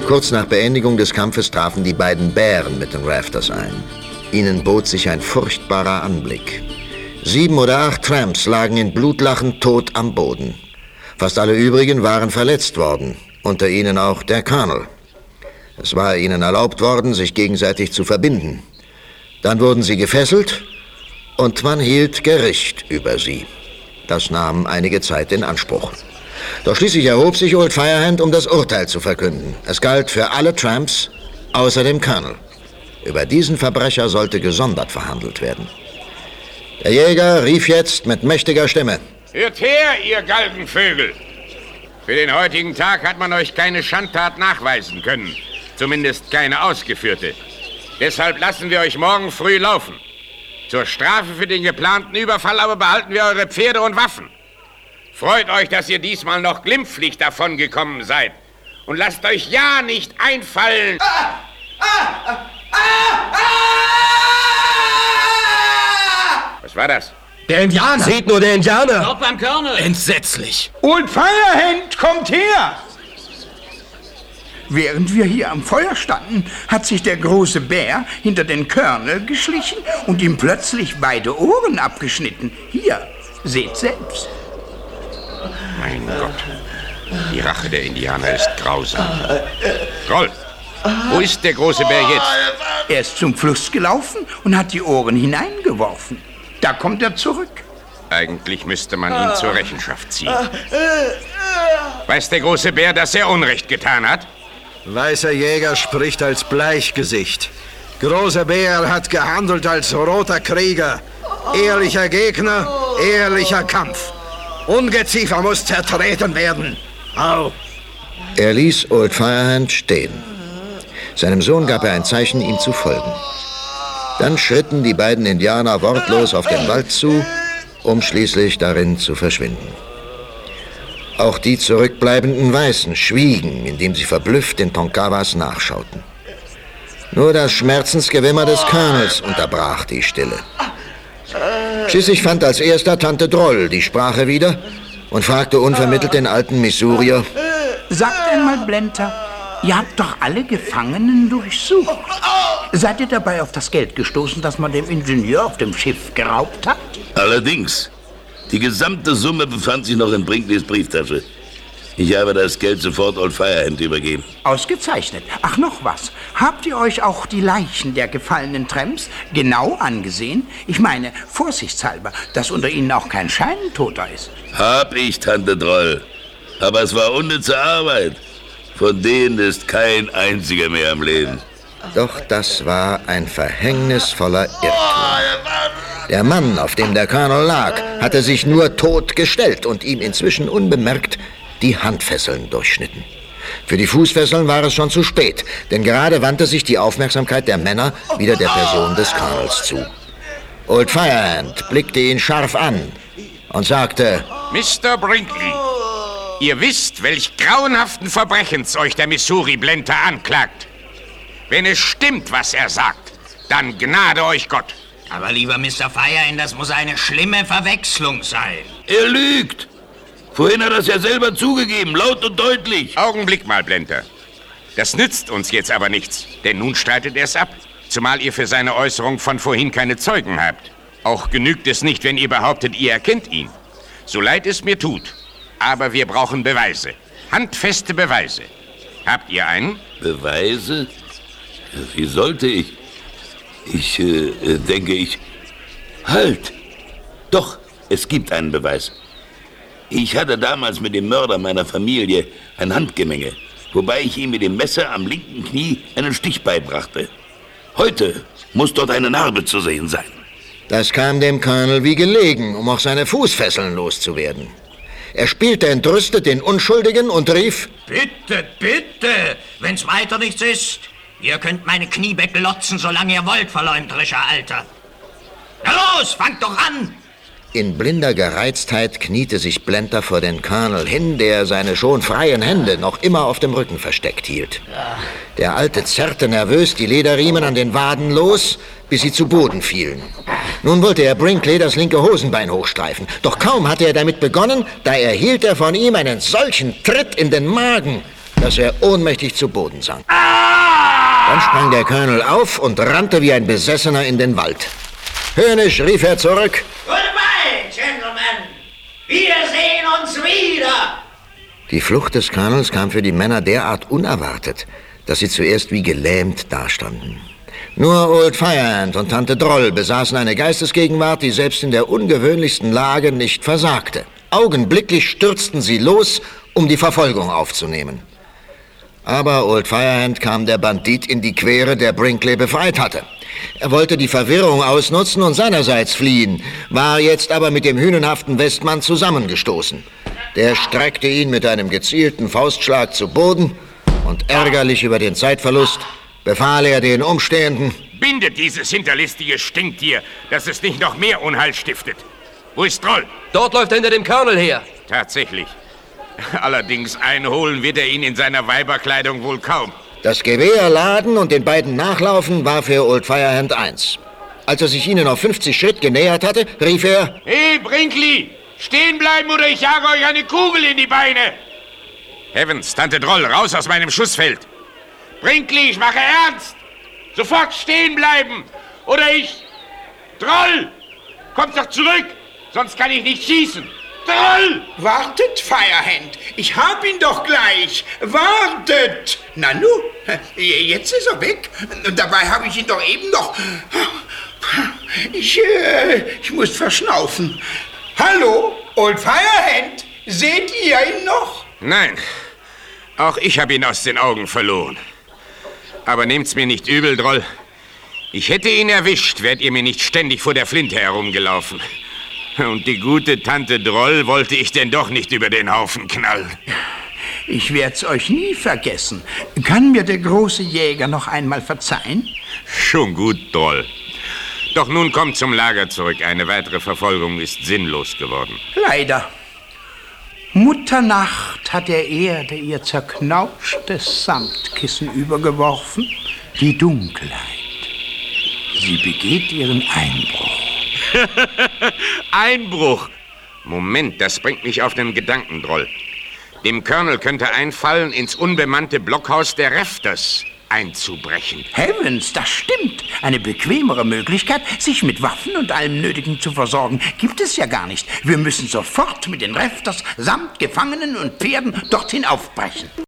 Kurz nach Beendigung des Kampfes trafen die beiden Bären mit den Rafters ein. Ihnen bot sich ein furchtbarer Anblick. 7 oder 8 Tramps lagen in Blutlachen tot am Boden. Fast alle übrigen waren verletzt worden, unter ihnen auch der Colonel. Es war ihnen erlaubt worden, sich gegenseitig zu verbinden. Dann wurden sie gefesselt und man hielt Gericht über sie. Das nahm einige Zeit in Anspruch. Doch schließlich erhob sich Old Firehand, um das Urteil zu verkünden. Es galt für alle Tramps, außer dem Colonel. Über diesen Verbrecher sollte gesondert verhandelt werden. Der Jäger rief jetzt mit mächtiger Stimme: Hört her, ihr Galgenvögel! Für den heutigen Tag hat man euch keine Schandtat nachweisen können. Zumindest keine ausgeführte. Deshalb lassen wir euch morgen früh laufen. Zur Strafe für den geplanten Überfall aber behalten wir eure Pferde und Waffen. Freut euch, dass ihr diesmal noch glimpflich davongekommen seid. Und lasst euch ja nicht einfallen. Was war das? Der Indianer! Seht nur, der Indianer! Dort beim Colonel! Entsetzlich! Old Firehand, kommt her! Während wir hier am Feuer standen, hat sich der große Bär hinter den Colonel geschlichen und ihm plötzlich beide Ohren abgeschnitten. Hier, seht selbst. Mein Gott, die Rache der Indianer ist grausam. Groll, wo ist der große Bär jetzt? Er ist zum Fluss gelaufen und hat die Ohren hineingeworfen. Da kommt er zurück. Eigentlich müsste man ihn zur Rechenschaft ziehen. Weiß der große Bär, dass er Unrecht getan hat? Weißer Jäger spricht als Bleichgesicht. Großer Bär hat gehandelt als roter Krieger. Ehrlicher Gegner, ehrlicher Kampf. Ungeziefer muss zertreten werden. Au! Er ließ Old Firehand stehen. Seinem Sohn gab er ein Zeichen, ihm zu folgen. Dann schritten die beiden Indianer wortlos auf den Wald zu, um schließlich darin zu verschwinden. Auch die zurückbleibenden Weißen schwiegen, indem sie verblüfft den Tonkawas nachschauten. Nur das Schmerzensgewimmer des Colonels unterbrach die Stille. Schließlich fand als erster Tante Droll die Sprache wieder und fragte unvermittelt den alten Missourier: Sagt einmal, Blenter, ihr habt doch alle Gefangenen durchsucht. Seid ihr dabei auf das Geld gestoßen, das man dem Ingenieur auf dem Schiff geraubt hat? Allerdings. Die gesamte Summe befand sich noch in Brinkleys Brieftasche. Ich habe das Geld sofort Old Firehand übergeben. Ausgezeichnet. Ach, noch was. Habt ihr euch auch die Leichen der gefallenen Tramps genau angesehen? Ich meine, vorsichtshalber, dass unter ihnen auch kein Scheintoter ist. Hab ich, Tante Droll. Aber es war unnütze Arbeit. Von denen ist kein einziger mehr am Leben. Doch das war ein verhängnisvoller Irrtum. Der Mann, auf dem der Colonel lag, hatte sich nur tot gestellt und ihm inzwischen unbemerkt die Handfesseln durchschnitten. Für die Fußfesseln war es schon zu spät, denn gerade wandte sich die Aufmerksamkeit der Männer wieder der Person des Colonels zu. Old Firehand blickte ihn scharf an und sagte: Mr. Brinkley, ihr wisst, welch grauenhaften Verbrechens euch der Missouri-Blenter anklagt. Wenn es stimmt, was er sagt, dann gnade euch Gott. Aber lieber Mr. Firehand, das muss eine schlimme Verwechslung sein. Er lügt. Vorhin hat er es ja selber zugegeben, laut und deutlich. Augenblick mal, Blenter. Das nützt uns jetzt aber nichts, denn nun streitet er es ab. Zumal ihr für seine Äußerung von vorhin keine Zeugen habt. Auch genügt es nicht, wenn ihr behauptet, ihr erkennt ihn. So leid es mir tut. Aber wir brauchen Beweise. Handfeste Beweise. Habt ihr einen? Beweise? Wie sollte ich? Ich denke. Halt! Doch, es gibt einen Beweis. Ich hatte damals mit dem Mörder meiner Familie ein Handgemenge, wobei ich ihm mit dem Messer am linken Knie einen Stich beibrachte. Heute muss dort eine Narbe zu sehen sein. Das kam dem Colonel wie gelegen, um auch seine Fußfesseln loszuwerden. Er spielte entrüstet den Unschuldigen und rief: Bitte, bitte, wenn's weiter nichts ist. Ihr könnt meine Knie beglotzen, solange ihr wollt, verleumderischer Alter. Na los, fangt doch an! In blinder Gereiztheit kniete sich Blenter vor den Colonel hin, der seine schon freien Hände noch immer auf dem Rücken versteckt hielt. Der Alte zerrte nervös die Lederriemen an den Waden los, bis sie zu Boden fielen. Nun wollte er Brinkley das linke Hosenbein hochstreifen. Doch kaum hatte er damit begonnen, da erhielt er von ihm einen solchen Tritt in den Magen, dass er ohnmächtig zu Boden sank. Dann sprang der Colonel auf und rannte wie ein Besessener in den Wald. Höhnisch rief er zurück: Goodbye, Gentlemen! Wir sehen uns wieder! Die Flucht des Colonels kam für die Männer derart unerwartet, dass sie zuerst wie gelähmt dastanden. Nur Old Firehand und Tante Droll besaßen eine Geistesgegenwart, die selbst in der ungewöhnlichsten Lage nicht versagte. Augenblicklich stürzten sie los, um die Verfolgung aufzunehmen. Aber Old Firehand kam der Bandit in die Quere, der Brinkley befreit hatte. Er wollte die Verwirrung ausnutzen und seinerseits fliehen, war jetzt aber mit dem hünenhaften Westmann zusammengestoßen. Der streckte ihn mit einem gezielten Faustschlag zu Boden und ärgerlich über den Zeitverlust befahl er den Umstehenden: Bindet dieses hinterlistige Stinktier, dass es nicht noch mehr Unheil stiftet. Wo ist Droll? Dort läuft er hinter dem Colonel her. Tatsächlich. Allerdings einholen wird er ihn in seiner Weiberkleidung wohl kaum. Das Gewehr laden und den beiden nachlaufen war für Old Firehand 1. Als er sich ihnen auf 50 Schritt genähert hatte, rief er: Hey, Brinkley! Stehen bleiben oder ich jage euch eine Kugel in die Beine! Heavens, Tante Droll, raus aus meinem Schussfeld! Brinkley, ich mache ernst! Sofort stehen bleiben! Oder ich... Droll! Kommt doch zurück! Sonst kann ich nicht schießen! Droll! Wartet, Firehand. Ich hab ihn doch gleich. Wartet! Nanu, jetzt ist er weg. Und dabei habe ich ihn doch eben noch... Ich muss verschnaufen. Hallo, Old Firehand? Seht ihr ihn noch? Nein, auch ich habe ihn aus den Augen verloren. Aber nehmt's mir nicht übel, Droll. Ich hätte ihn erwischt, wärt ihr mir nicht ständig vor der Flinte herumgelaufen. Und die gute Tante Droll wollte ich denn doch nicht über den Haufen knallen. Ich werd's euch nie vergessen. Kann mir der große Jäger noch einmal verzeihen? Schon gut, Droll. Doch nun kommt zum Lager zurück. Eine weitere Verfolgung ist sinnlos geworden. Leider. Mutternacht hat der Erde ihr zerknauschtes Samtkissen übergeworfen. Die Dunkelheit. Sie begeht ihren Einbruch. Einbruch! Moment, das bringt mich auf den Gedanken, Droll. Dem Colonel könnte einfallen, ins unbemannte Blockhaus der Rafters einzubrechen. Heavens, das stimmt. Eine bequemere Möglichkeit, sich mit Waffen und allem Nötigen zu versorgen, gibt es ja gar nicht. Wir müssen sofort mit den Rafters samt Gefangenen und Pferden dorthin aufbrechen.